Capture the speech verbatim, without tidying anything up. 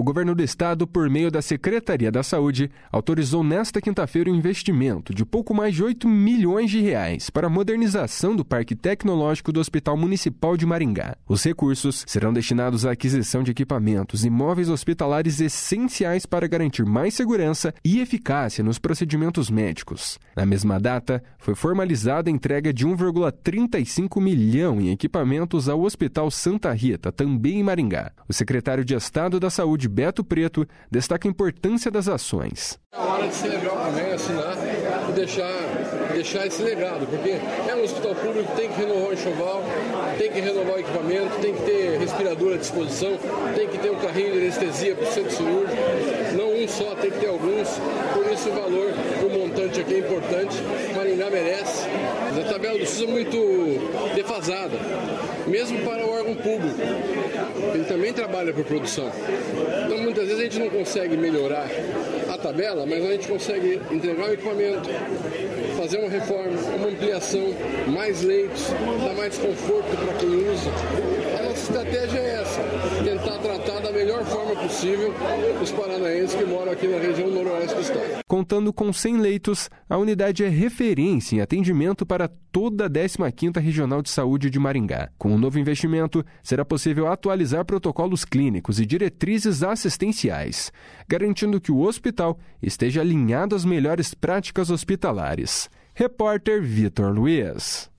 governo do estado, por meio da Secretaria da Saúde, autorizou nesta quinta-feira um investimento de pouco mais de oito milhões de reais para a modernização do Parque Tecnológico do Hospital Municipal de Maringá. Os recursos serão destinados à aquisição de equipamentos e móveis hospitalares essenciais para garantir mais segurança e eficácia nos procedimentos médicos. Na mesma data, foi formalizada a entrega de um vírgula trinta e cinco milhão em equipamentos ao Hospital Santa Rita, também em Maringá. O secretário de Estado da Saúde, Beto Preto, destaca a importância das ações. É hora de celebrar também, assinar e deixar, deixar esse legado, porque é um hospital público, tem que renovar o enxoval, tem que renovar o equipamento, tem que ter respirador à disposição, tem que ter um carrinho de anestesia para o centro cirúrgico, não um só, tem que ter alguns, por isso o valor do montante aqui é importante, Maringá merece. A tabela do SUS é muito defasada, mesmo para o órgão público, ele também trabalha por produção. Então muitas vezes a gente não consegue melhorar a tabela, mas a gente consegue entregar o equipamento, fazer uma reforma, uma ampliação, mais leitos, dar mais conforto para quem usa. A nossa estratégia é essa, tentar tratar da melhor forma possível os paranaenses que moram aqui na região noroeste do estado. Contando com cem leitos, a unidade é referência em atendimento para toda a décima quinta Regional de Saúde de Maringá. Com o novo investimento, será possível atualizar protocolos clínicos e diretrizes assistenciais, garantindo que o hospital esteja alinhado às melhores práticas hospitalares. Repórter Vitor Luiz.